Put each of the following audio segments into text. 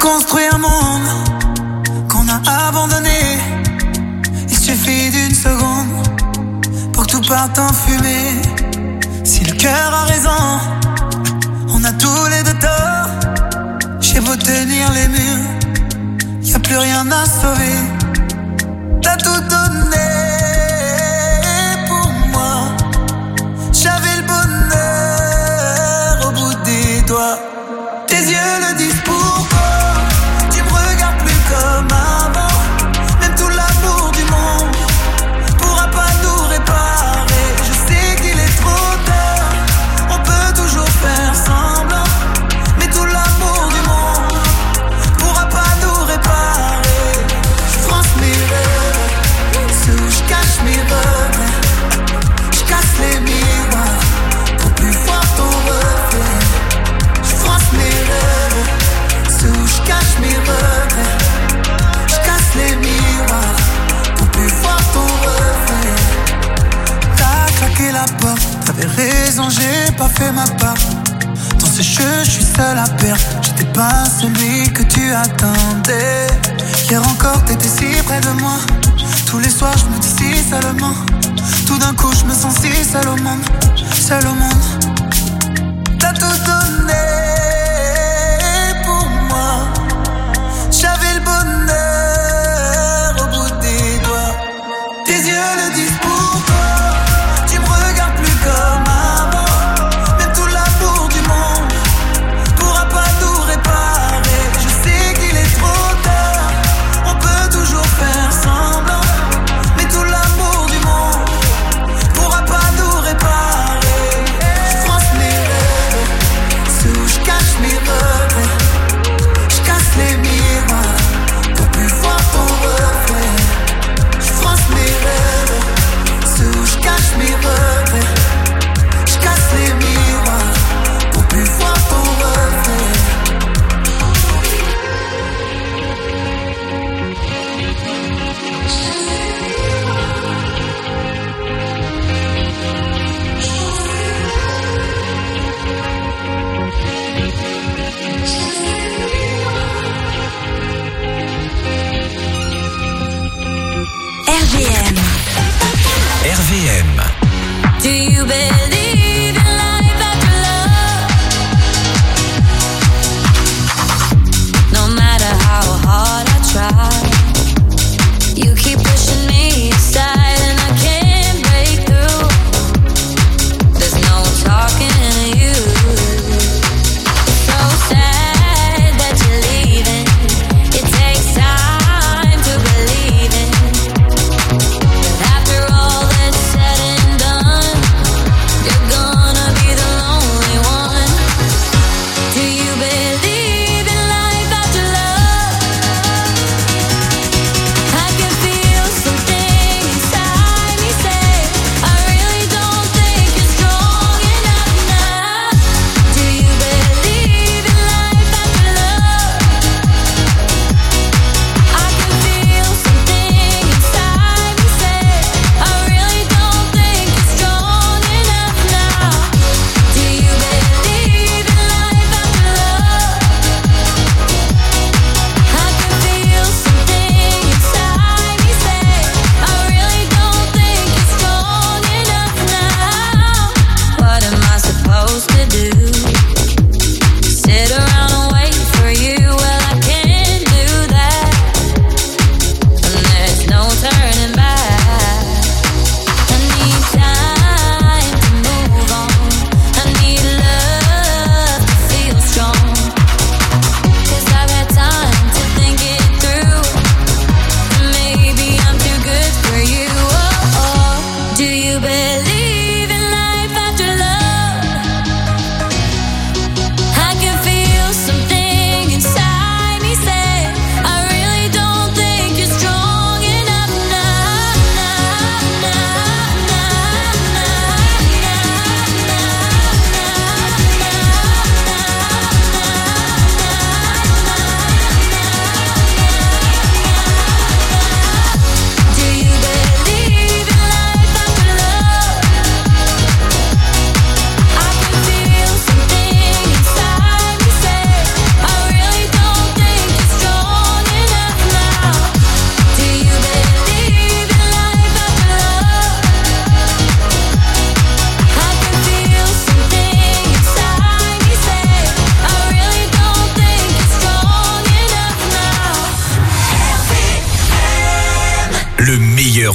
construit un monde qu'on a abandonné. Il suffit d'une seconde pour que tout parte en fumée. Si le cœur a raison, on a tous les deux tort. J'ai beau tenir les murs, y'a plus rien à sauver. T'as tout donné pour moi. J'avais le bonheur au bout des doigts. Tes yeux le disent pourquoi. Tu me regardes plus comme avant. Même tout l'amour du monde pourra pas nous réparer. Je sais qu'il est trop tard. On peut toujours faire semblant, mais tout l'amour du monde pourra pas nous réparer. Je France mes rêves, sous je cache mes regrets. Je casse les miroirs pour plus voir ton reflet. Je France mes rêves, sous je cache mes regrets. Je casse les miroirs pour plus voir ton reflet. T'as claqué la porte, t'avais raison, j'ai pas fait ma part. Dans ce jeu, je suis seul à perdre. J'étais pas celui que tu attendais. Hier encore, t'étais si près de moi. Tous les soirs, je me dis si seulement. Tout d'un coup, je me sens si seul au monde. Seul au monde. T'as tout donné pour moi. J'avais le bonheur au bout des doigts. Tes yeux le disent pourquoi. Tu me regardes plus comme avant. Même tout l'amour du monde pourra pas nous réparer. Je sais qu'il est trop tard. On peut toujours faire semblant, mais tout l'amour du monde pourra pas nous réparer.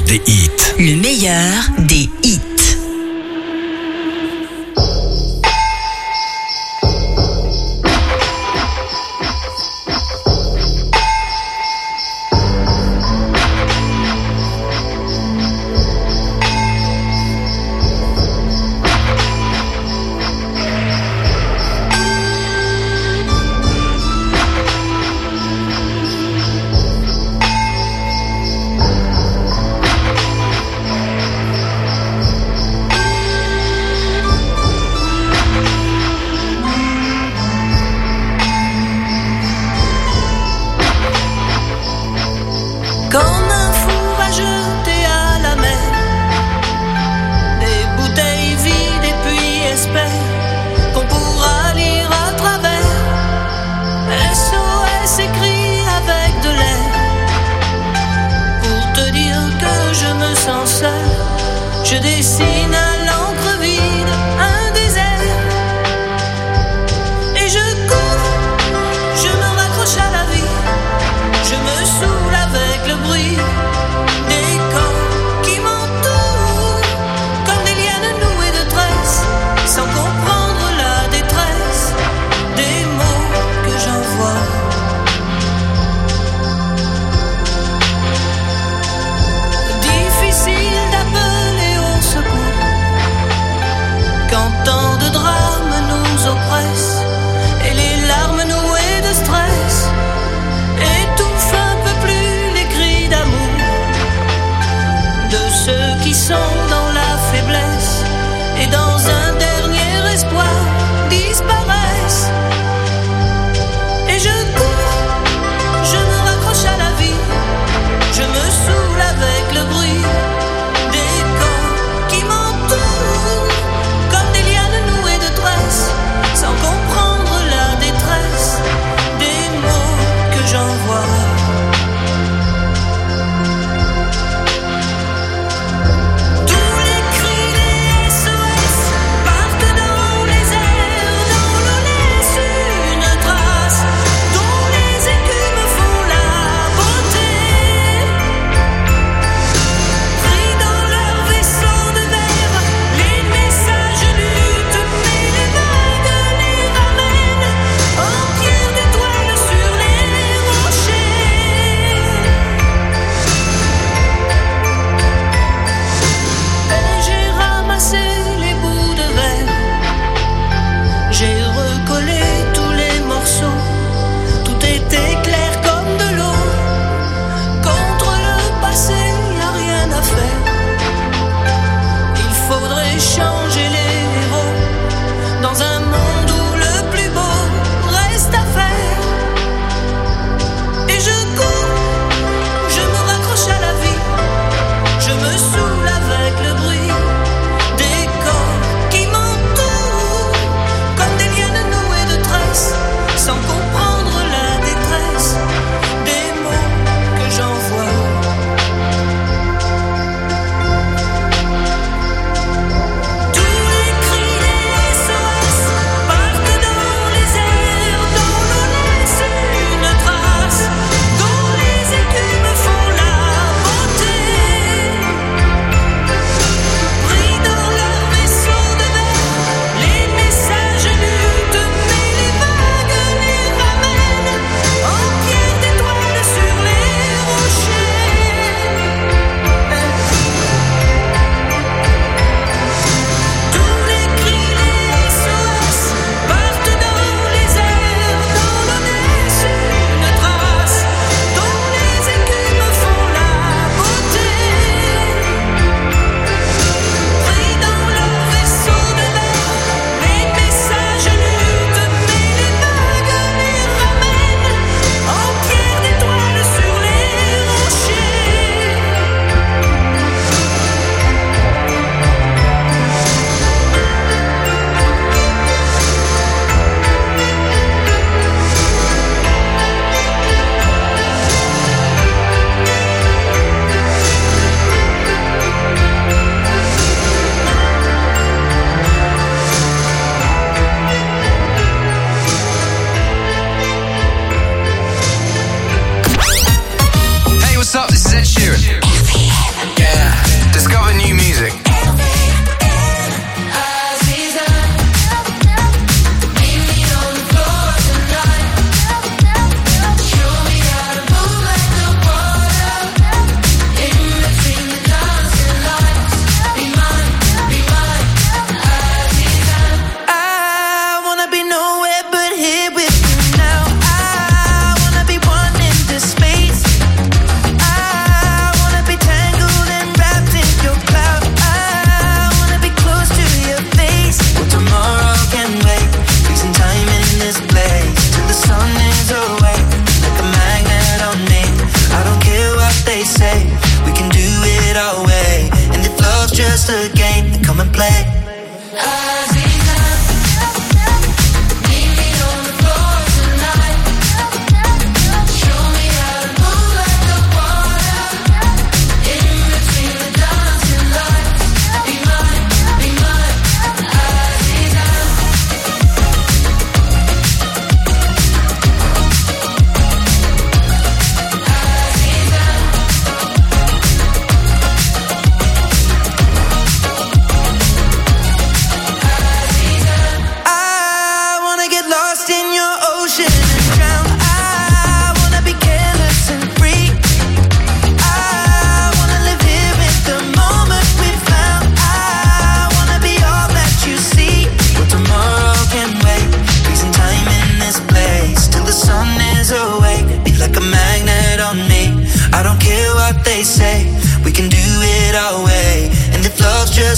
des hits. Le meilleur des hits. Je dessine à l'encre vide un désert et je cours, je me raccroche à la vie, je me saoule avec le bruit des corps qui m'entourent comme des lianes nouées de tresses, sans comprendre la détresse des mots que j'envoie. Difficile d'appeler au secours quand tant de drames nous oppressent et les larmes nouées de stress étouffent un peu plus les cris d'amour de ceux qui sont dans la faiblesse et dans un dernier espoir disparaissent. Et je cours, je me raccroche à la vie, je me saoule avec le bruit des corps qui m'entourent comme des lianes nouées de tresses, sans comprendre la détresse des mots que j'envoie. Tous les cris des SOS partent dans les airs, dans l'eau laisse une trace dont les écumes font la beauté. Pris dans leur vaisseau de verre, les messages luttent, mais les vagues les ramènent en pierre d'étoiles sur les rochers. Et j'ai ramassé les bouts de verre, j'ai recollé tous les morceaux, tout était clair comme de l'eau. Contre le passé, y a rien à faire. Il faudrait changer les héros dans un monde où le plus beau reste à faire. Et je cours, je me raccroche à la vie, je me saoule avec le bruit des corps qui m'entourent comme des lianes nouées de tresses, sans comprendre la détresse des mots que j'envoie. Tous les cris des SOS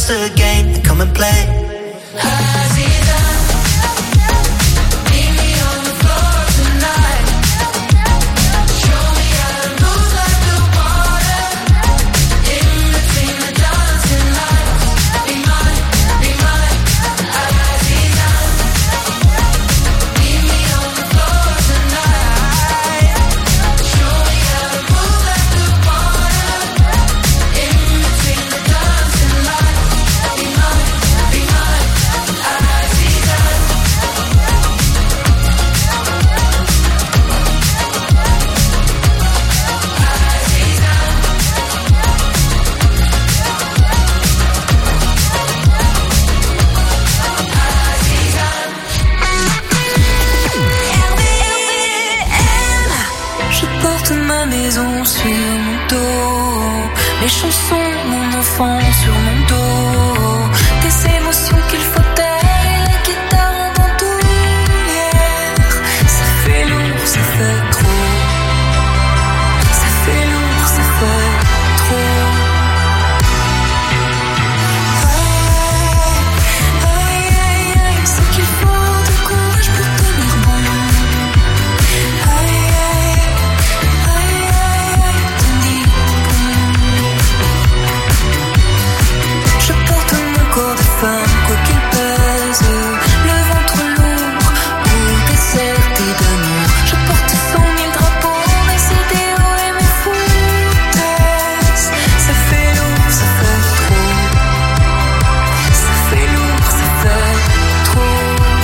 just a game. Come and play. Sur mon dos, mes chansons, mon enfant sur mon dos, des émotions qu'il faut taire, la guitare en bandoulière. Ça fait lourd, ça fait trop. Ça fait lourd, ça fait trop. Aïe, aïe, aïe, c'est qu'il faut du courage pour tenir bon. Aïe, aïe, aïe, aïe. Je porte mon corps de femme, quoi qu'il pèse, le ventre lourd ou déserté d'amour. Je porte 100 000 drapeaux, mes idéaux et mes foutaises. Ça fait lourd, ça fait trop. Ça fait lourd, ça fait trop.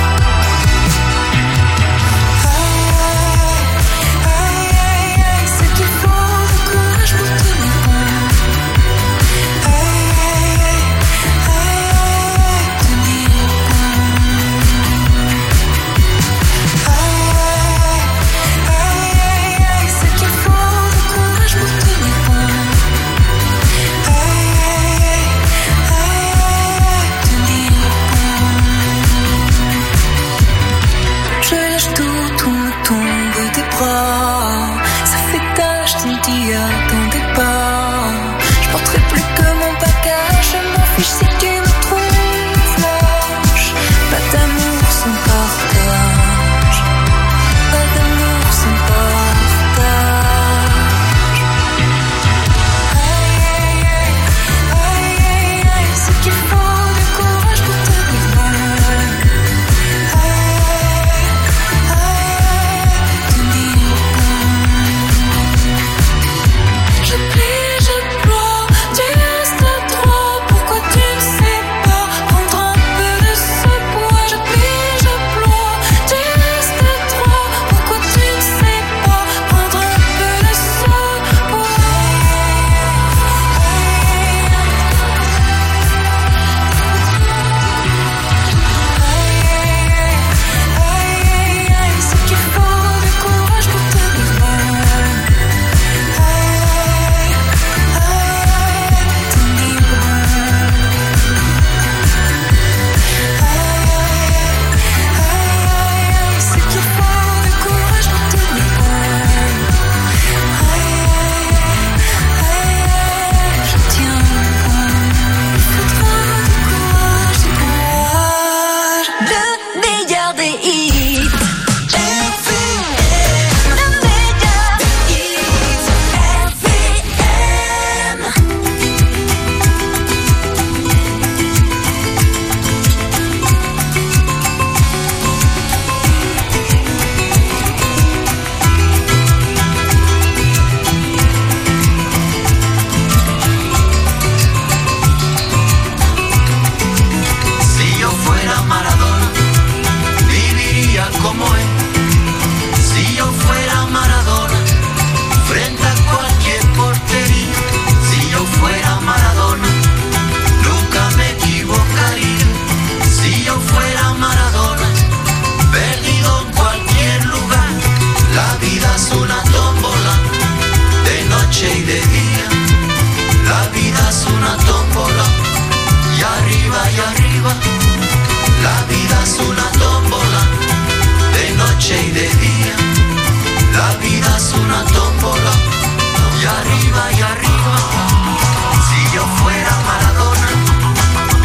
Aïe, aïe, aïe, c'est qu'il faut du courage pour tenir bon. Aïe, aïe, aïe, tenir bon. Aïe, aïe, aïe, c'est qu'il faut du courage pour tenir bon. Aïe, aïe, tenir bon. Je lâche tout me tombe des bras. Ça fait tache d'India dans des pas. Je porterai plus que mon bagage. Je m'en fiche si tu me trouves lâche. Pas d'amour sans partage. Pas d'amour sans partage. Aïe, aïe, aïe, aïe, aïe, c'est qu'il faut du courage pour tenir bon. Aïe, tenir bon. Je plie, je ploie, tu restes à trois. Pourquoi tu ne sais pas prendre un peu de ce poids? Je plie, je ploie, tu restes à trois. Pourquoi tu ne sais pas prendre un peu de ce poids? Aïe, c'est qu'il faut du courage pour tenir bon. Tenir bon. C'est qu'il faut du courage pour tenir bon. Je tiens bon. Il faudra du courage, du courage. Le meilleur des hits. Le meilleur des hits. RVM. Si yo fuera Maradona, viviría como él. Si yo fuera Maradona, frente a cualquier portería. Si yo fuera Maradona, nunca me equivocaría. Si yo fuera Maradona, perdido en cualquier lugar. La vida es una tómbola, de noche y de día. La vida es una tómbola, y arriba y arriba. La vida es una tómbola, de noche y de día. La vida es una tómbola, y arriba y arriba. Si yo fuera Maradona,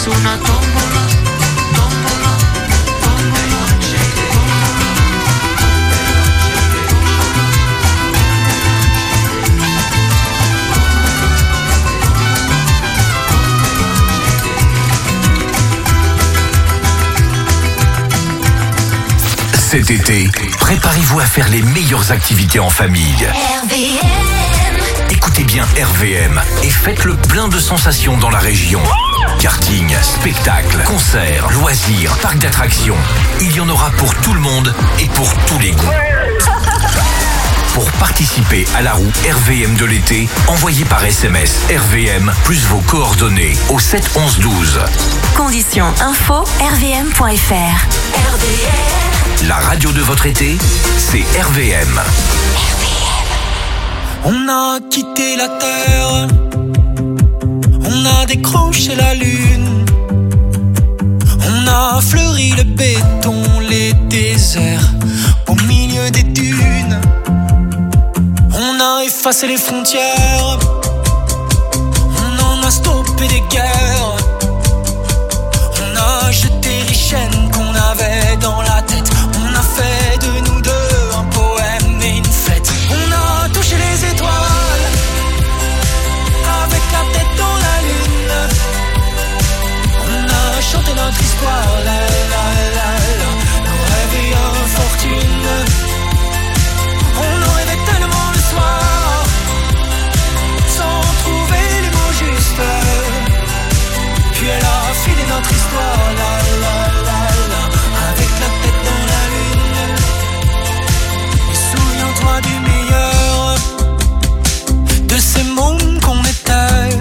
una tombola, tombola, tombola, Cet été, préparez-vous à faire les meilleures activités en famille. RVM. Écoutez bien RVM et faites le plein de sensations dans la région. Karting, spectacles, concerts, loisirs, parcs d'attractions. Il y en aura pour tout le monde et pour tous les goûts. Pour participer à la roue RVM de l'été, envoyez par SMS RVM plus vos coordonnées au 7 11 12. Conditions info rvm.fr. La radio de votre été, c'est RVM. On a quitté la terre, on a décroché la lune, on a fleuri le béton, les déserts au milieu des dunes. On a effacé les frontières, on en a stoppé des guerres, on a jeté les chaînes qu'on avait dans la tête, on a fait de nous deux un poème et une fête. On a touché les étoiles, avec la tête dans la lune, on a chanté notre histoire, la la la la, nos rêves et infortune. On en rêvait tellement le soir, sans trouver les mots justes. Puis elle a filé notre histoire, la la la la, avec la tête dans la lune. Et souviens-toi du meilleur, de ces mômes qu'on était,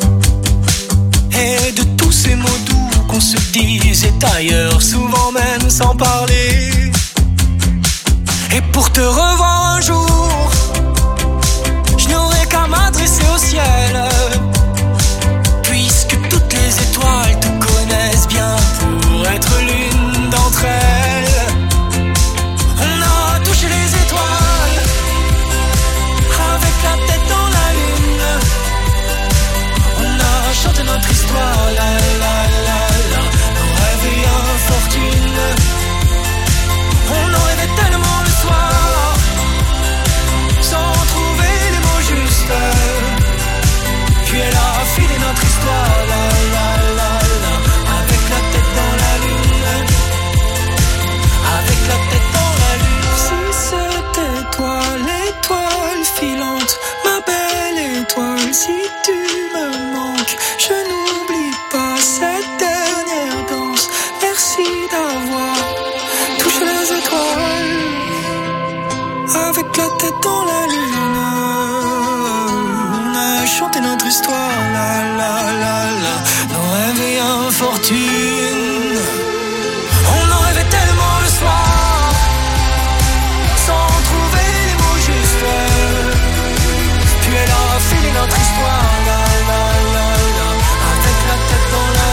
et de tous ces mots doux qu'on se disait ailleurs, souvent même sans parler. Et pour te revoir un jour, je n'aurai qu'à m'adresser au ciel, puisque toutes les étoiles te connaissent bien pour être l'une d'entre elles. On a touché les étoiles, avec la tête dans la lune. On a chanté notre histoire, la la la la, nos rêves et infortune. On en rêvait tellement le soir, sans trouver les mots justes. Puis elle a filé notre histoire, la la la la, avec la tête dans la lune, avec la tête dans la lune. Si c'était toi l'étoile filante, ma belle étoile, si tu me manques, je n'oublie pas cette dernière danse. Merci d'avoir touché les étoiles, avec la tête dans la lune. On a chanté notre histoire, la la la la, nos rêves et infortune. On en rêvait tellement le soir, sans trouver les mots justes. Puis elle a filé notre histoire, la la la la, avec la tête dans la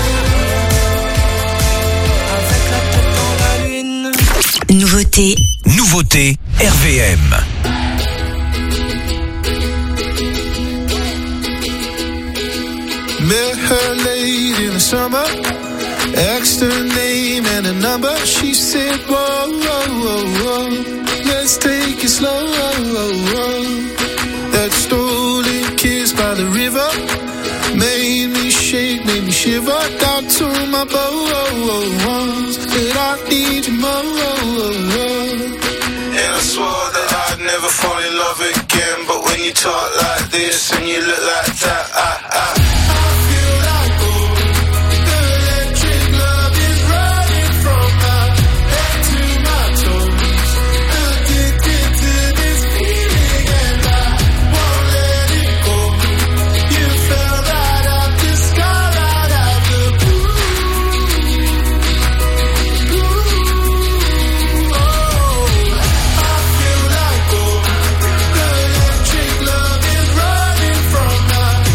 lune, avec la tête dans la lune. Nouveauté. Nouveauté RVM. Met her late in the summer, asked her name and a number. She said, whoa, whoa, whoa, whoa, let's take it slow. That stolen kiss by the river made me shake, made me shiver. Down to my bones, that I need you more. And I swore that I'd never fall in love again, but when you talk like this and you look like that, I feel like the electric love is running from my head to my toes. Addicted to this feeling and I won't let it go. You fell right out the sky, right out the blue. Oh, I feel like the electric love is running from my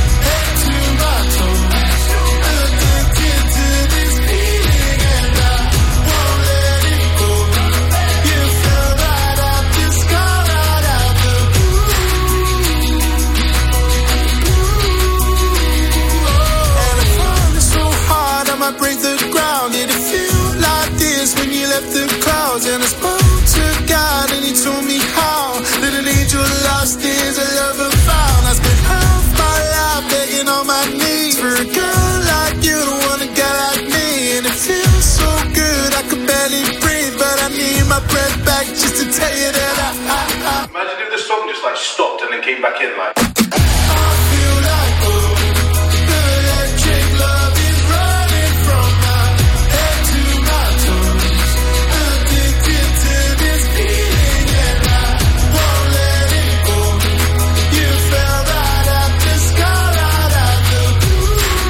back just to tell you that I Imagine if the song just like stopped and then came back in like. feel like the electric love is running from my head to my toes. Addicted to this feeling and I won't let it go. You fell right out the sky, right out the blue.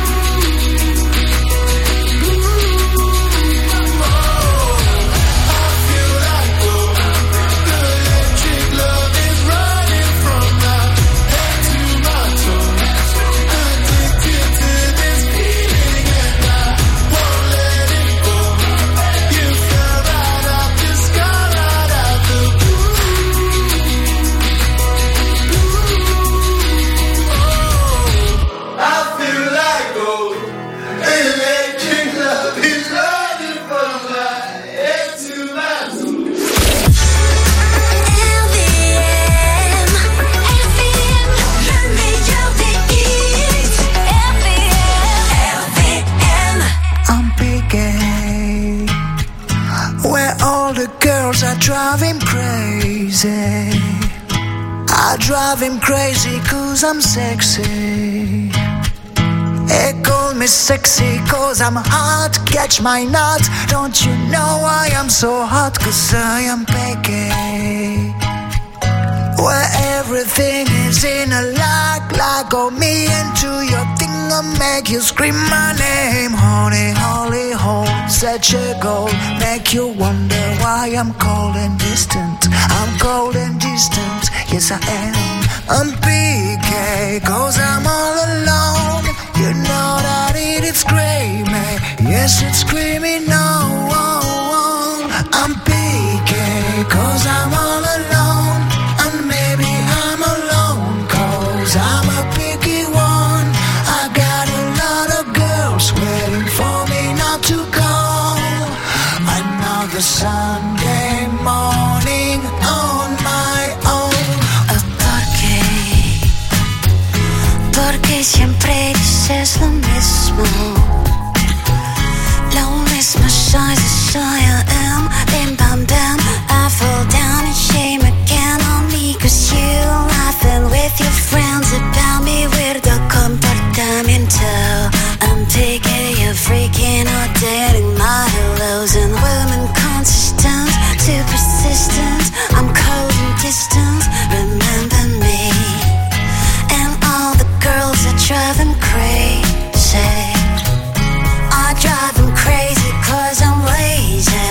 I feel like the electric love is running from my head to my toes. Addicted to this feeling and I won't let it go. You fell right out the sky, right out the blue. I feel like electric love is running from my head to my toes. RVM, le meilleur des hits. RVM. I'm picking where all the girls are driving crazy. I drive him crazy cause I'm sexy. They call me sexy cause I'm hot. Catch my nut. Don't you know why I'm so hot? Cause I am picky. Where everything is in a like on me into your thing and make you scream my name. Honey, holy hole, such a goal. Make you wonder why I'm cold and distant. I'm cold and distant, yes I am. I'm PK, cause I'm all alone. You know that it's screaming, yes it's screaming no. I'm PK, cause I'm all alone. And maybe I'm alone, cause I'm a picky one. I got a lot of girls waiting for me not to go. Another Sunday morning on my own. Porque siempre dices lo mismo. Lo mismo soy, soy I am. Bim bam bam, I fall down in shame again on me. Cause you laughing with your friends about me. Weirdo comportamiento. I'm taking you freaking out, dating my hellos and women consistent, too persistent. I'm cold and distant, remember me. And all the girls that drive him crazy. I drive him crazy cause I'm lazy.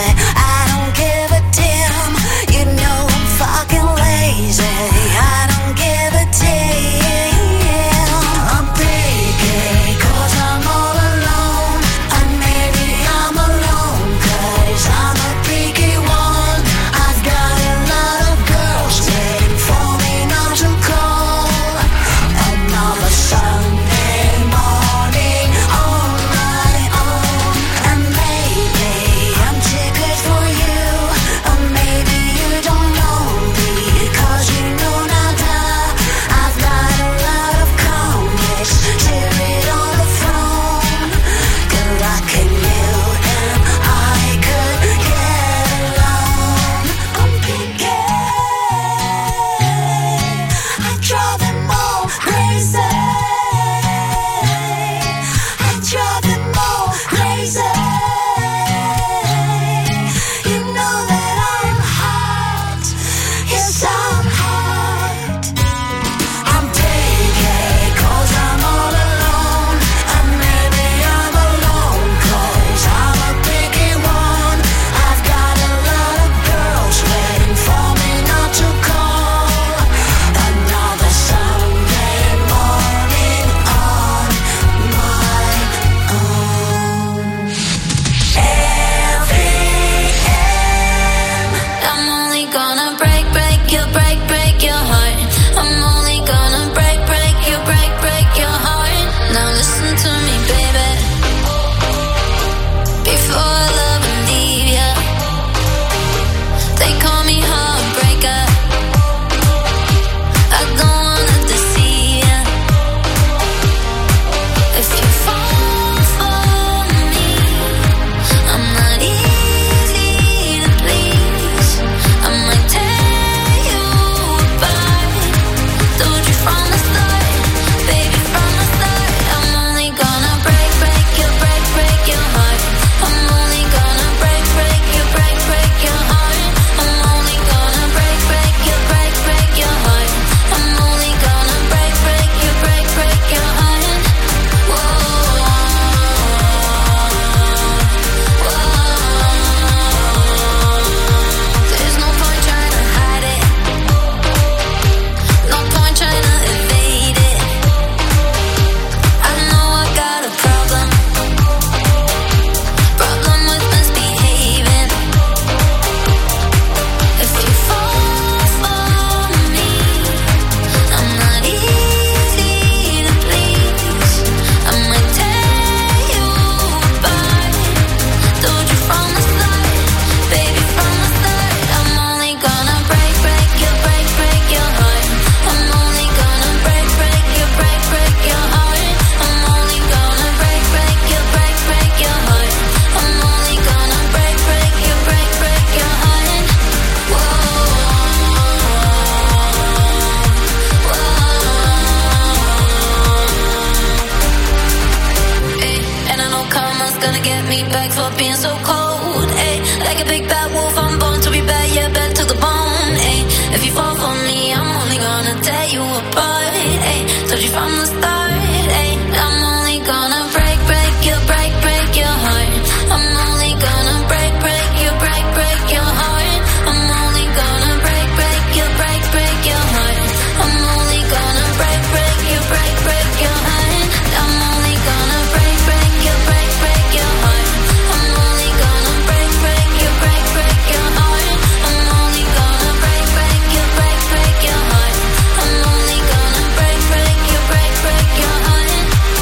me back for being so cold. Ay, like a big bad wolf, I'm born to be bad, yeah, bad to the bone. Ay, if you fall for me, I'm only gonna tear you apart. Ay, told you from the start. Ay, I'm only gonna break your heart. I'm only gonna break your heart. I'm only gonna break your heart. I'm only gonna break your heart. I'm only gonna break your heart. I'm only gonna break your heart. I'm only gonna break your heart. I'm only gonna break your heart.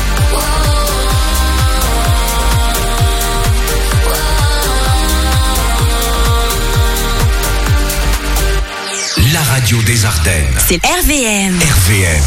La radio des Ardennes. C'est RVM. RVM.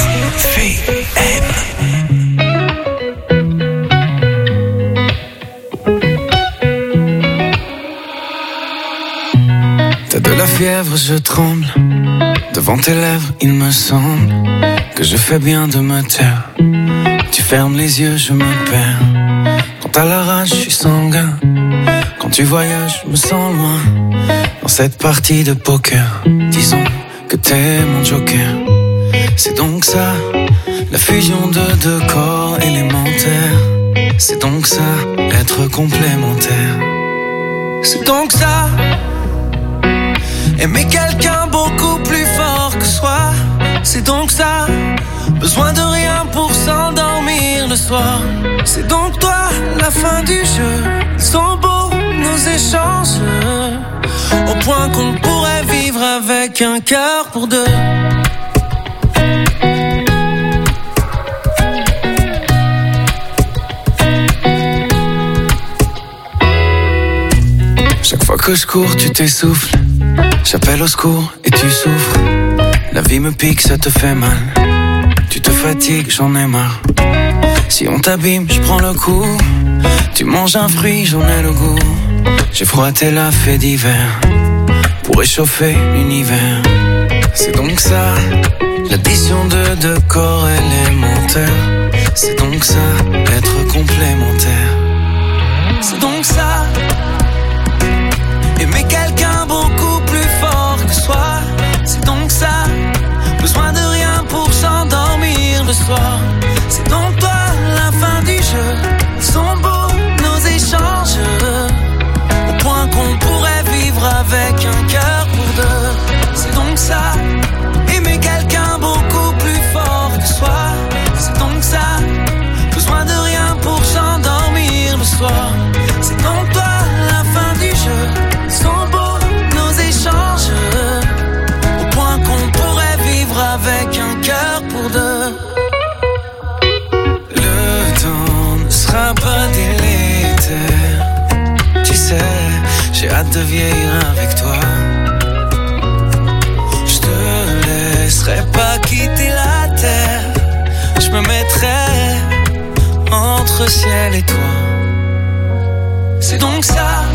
T'as de la fièvre, je tremble. Devant tes lèvres, il me semble que je fais bien de me taire. Tu fermes les yeux, je me perds. Quand t'as la rage, je suis sanguin. Quand tu voyages, je me sens loin. Dans cette partie de poker, disons que t'es mon joker. C'est donc ça, la fusion de deux corps élémentaires. C'est donc ça, être complémentaire. C'est donc ça, aimer quelqu'un beaucoup plus fort que soi. C'est donc ça, besoin de rien pour s'endormir le soir. C'est donc toi, la fin du jeu. Ils sont beaux nos échanges, au point qu'on pourrait vivre avec un cœur pour deux. Chaque fois que je cours, tu t'essouffles. J'appelle au secours et tu souffres. La vie me pique, ça te fait mal. Tu te fatigues, j'en ai marre. Si on t'abîme, je prends le coup. Tu manges un fruit, j'en ai le goût. J'ai froid, t'es la fait d'hiver pour réchauffer l'univers. C'est donc ça, l'addition de deux corps élémentaires. C'est donc ça, être complémentaire. C'est donc ça, aimer quelqu'un beaucoup plus fort que soi. C'est donc ça, besoin de rien pour s'endormir le soir. C'est donc toi, la fin du jeu. Ils sont beaux nos échanges, au point qu'on pourrait vivre avec un cœur pour deux. C'est donc ça, aimer quelqu'un beaucoup plus fort que soi. C'est donc ça, besoin de rien pour s'endormir le soir. C'est donc toi, la fin du jeu. Ils sont beaux nos échanges, au point qu'on pourrait vivre avec un cœur pour deux. Le temps ne sera pas délétère. Tu sais, j'ai hâte de vieillir avec toi. Je te laisserai pas quitter la terre. Je me mettrai entre ciel et toi. C'est donc ça,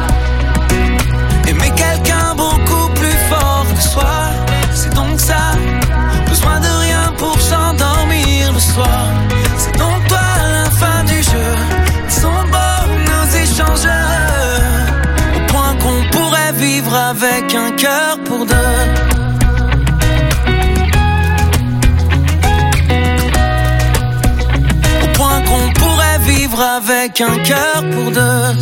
aimer quelqu'un beaucoup plus fort que soi. C'est donc ça, besoin de rien pour s'endormir le soir. C'est donc toi, la fin du jeu. Ils sont beaux nos échanges, au point qu'on pourrait vivre avec un cœur pour deux. Au point qu'on pourrait vivre avec un cœur pour deux.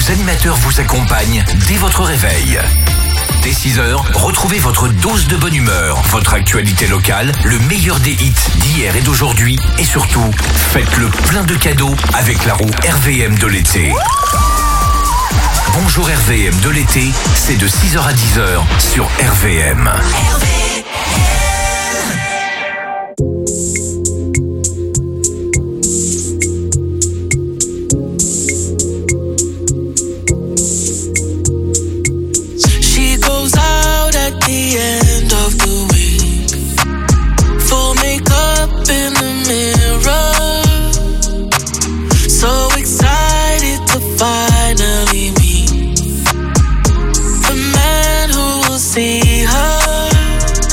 nos animateurs vous accompagnent dès votre réveil. Dès 6h, retrouvez votre dose de bonne humeur, votre actualité locale, le meilleur des hits d'hier et d'aujourd'hui, et surtout, faites le plein de cadeaux avec la roue RVM de l'été. Bonjour RVM de l'été, c'est de 6h à 10h sur RVM. She goes out at the end of the week, full makeup in the mirror, so excited to finally meet. See her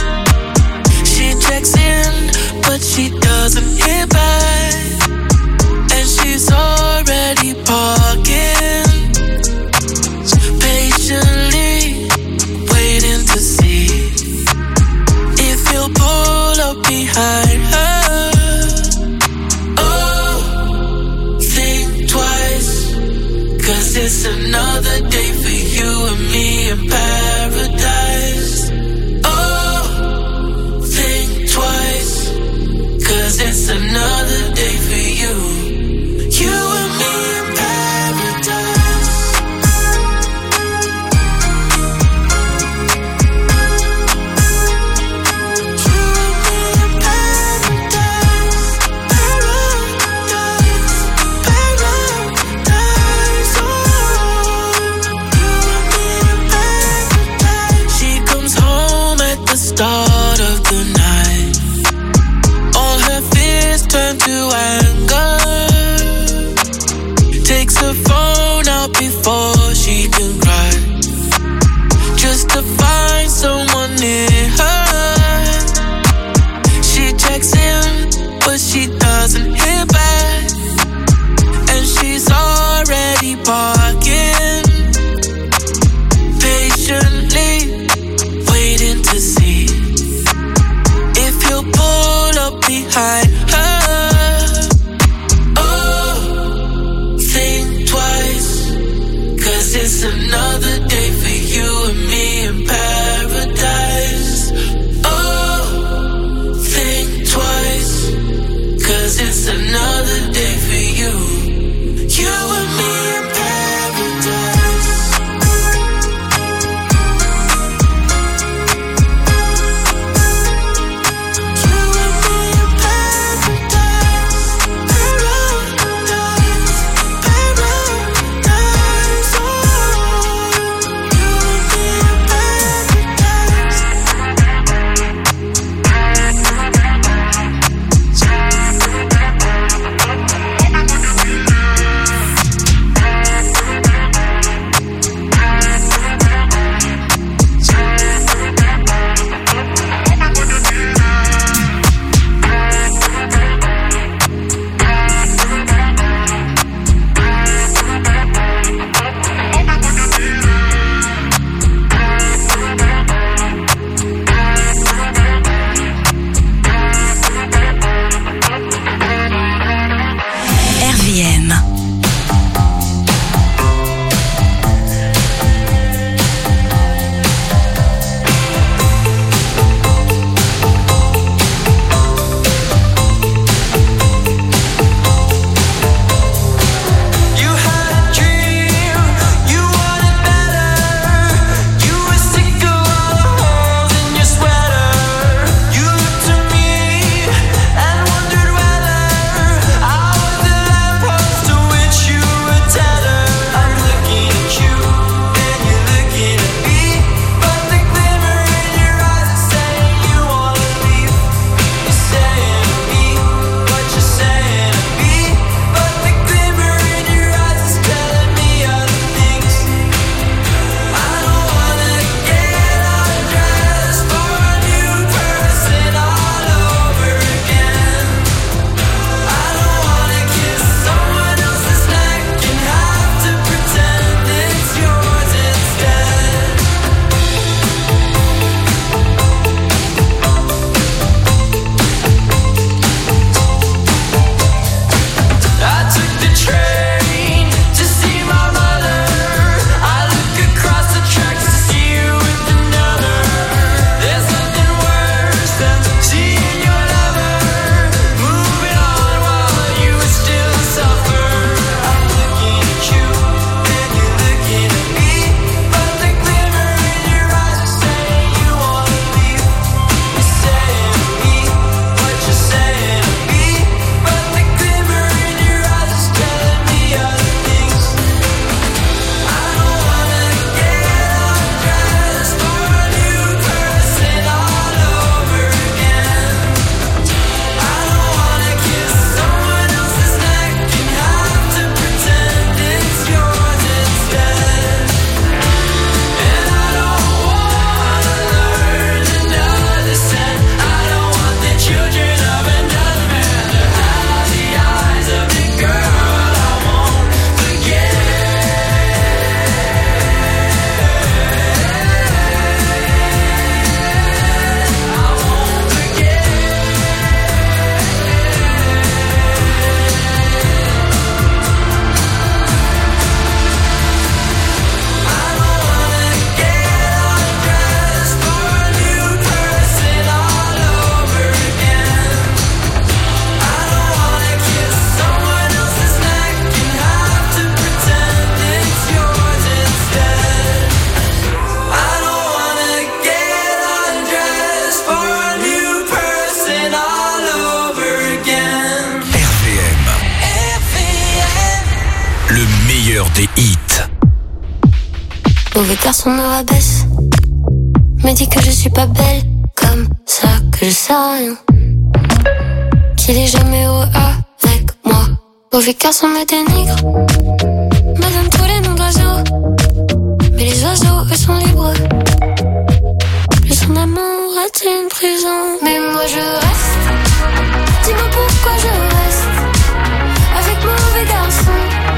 des hits. Mauvais garçon me rabaisse, me dit que je suis pas belle, comme ça que je sais rien, qu'il est jamais heureux avec moi. Mauvais garçon me dénigre, me donne tous les noms d'oiseaux, mais les oiseaux eux sont libres. Le son d'amour est une prison, mais moi je reste. Dis-moi pourquoi je reste avec mauvais garçon.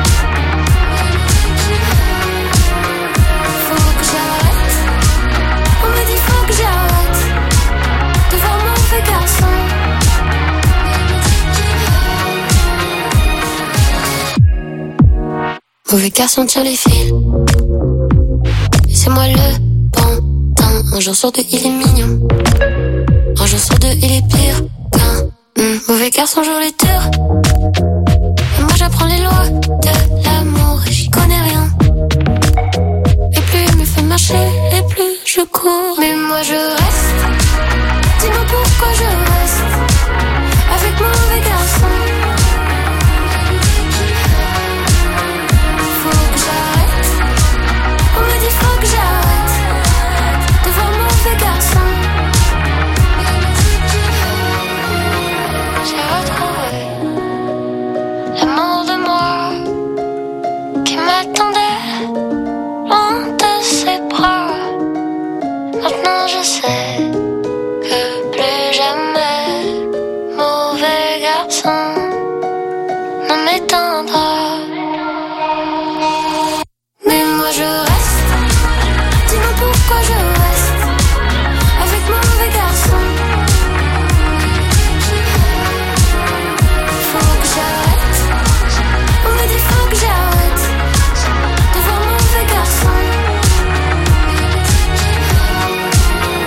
Faut que j'arrête. On me dit faut que j'arrête de voir mauvais garçon. Mauvais garçon tire les fils, et c'est moi le pantin. Un jour sur deux il est mignon, un jour sur deux il est pire qu'un mauvais garçon joue les tours. Et moi j'apprends les lois de l'amour et j'y connais rien. Et plus il me fait marcher et plus je cours. Mais moi je reste. Dis-moi pourquoi je reste avec mauvais garçon. Faut que j'arrête. On me dit faut que j'arrête de voir mauvais garçon. J'ai retrouvé l'amour de moi qui m'attendait loin de ses bras. Maintenant je sais que plus jamais mauvais garçon ne m'éteindra. Mais moi je reste. Dis-moi pourquoi je reste avec mauvais garçon. Faut que j'arrête. On me dit faut que j'arrête de voir mauvais garçon.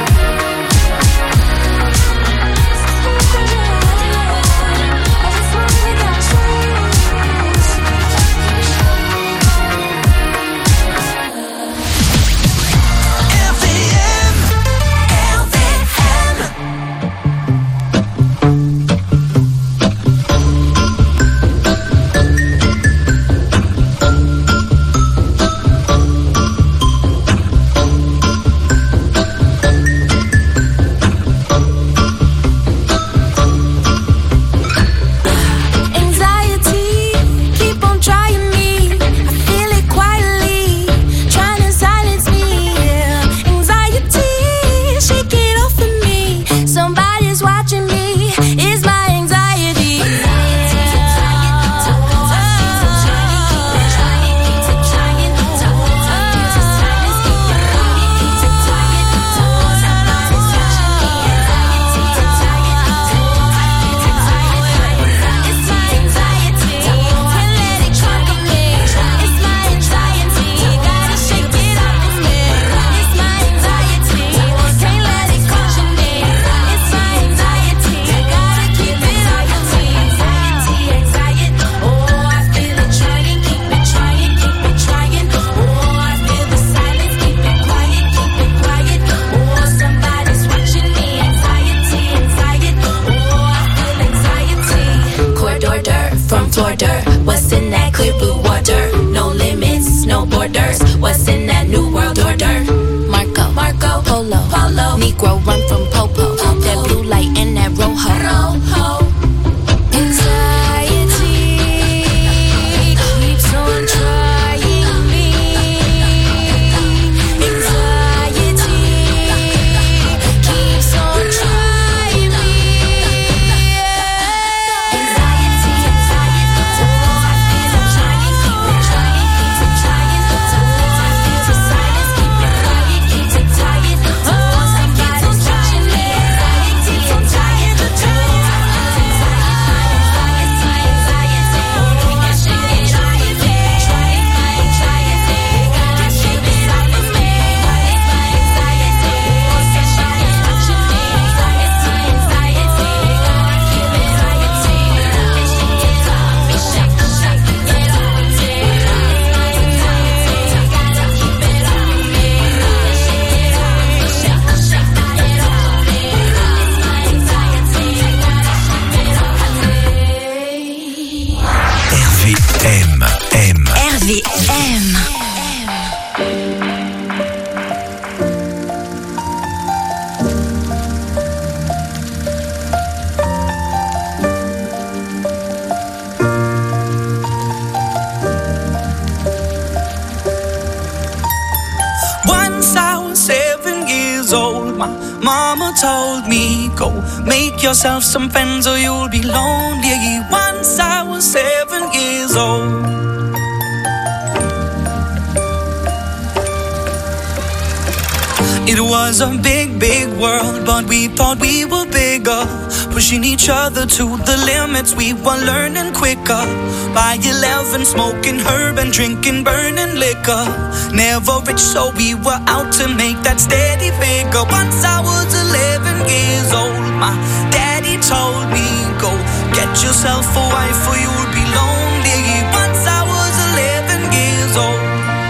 mama told me, go make yourself some friends or you'll be lonely. Once I was 7 years old. It was a big, big world, but we thought we were bigger. Pushing each other to the limits, we were learning quicker. By 11, smoking herb and drinking burning liquor. Never rich, so we were out to make that steady figure. Once I was 11 years old, my daddy told me, go get yourself a wife or you'll be lonely. Once I was 11 years old.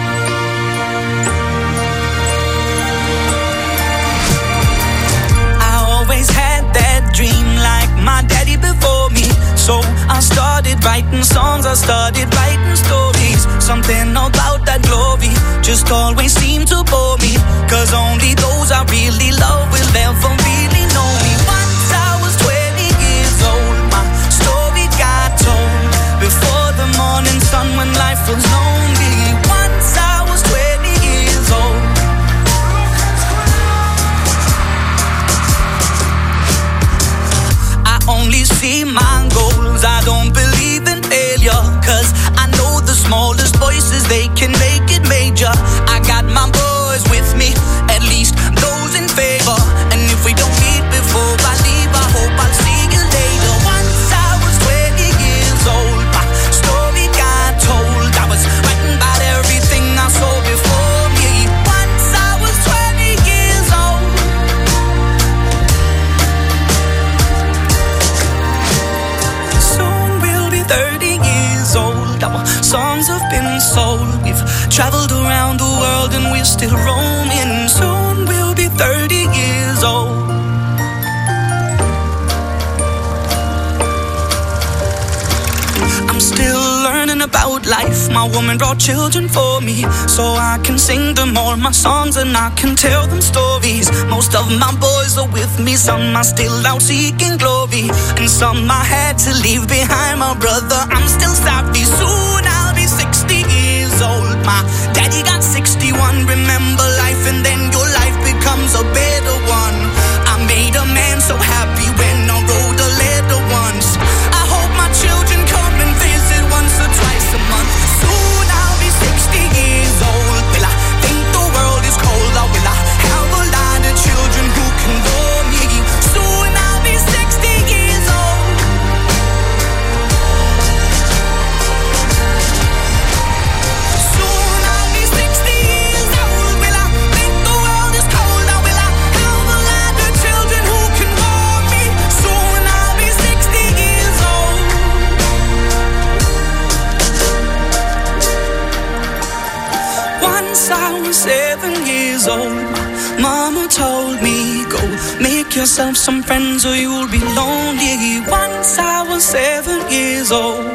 Had that dream like my daddy before me. So I started writing songs, I started writing stories. Something about that glory just always seemed to bore me. Cause only those I really love will ever really know me. Once I was 20 years old, my story got told. Before the morning sun when life was lonely. Once I was 20 years old. Only see my goals, I don't believe in failure. Cause I know the smallest voices, they can make it major. I got my boys with me, at least those in favor. And if we don't meet before I leave, I hope I'll see you later. Once I was 20 years old, my story got told. I was writing about everything I saw before me. Once I was 20 years old. Soon we'll be 30 years old. Our songs have been sold. We've traveled around the world and we're still roaming. Soon we'll be 30 years old. I'm still learning about life. My woman brought children for me, so I can sing them all my songs and I can tell them stories. Most of my boys are with me, some are still out seeking glory, and some I had to leave behind. My brother, I'm still sorry. Soon I'll be 60 years old. My daddy got 61. Remember life and then your life becomes a better one. I made a man so happy when I wrote a letter once. I hope my children come and visit once or twice a month. Soon I'll be 60 years old. Will I think the world is cold, or will I have a lot of children who can bore me? Soon I'll be 60 years old. Soon I'll be 60 years old. Will I think the world is cold, or will I have a lot of children who can bore me? Soon I'll be 60 years old. Once I was 7 years old, my mama told me, go make yourself some friends or you'll be lonely. Once I was 7 years old.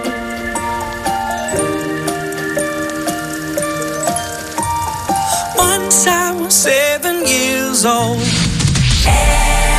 Once I was 7 years old.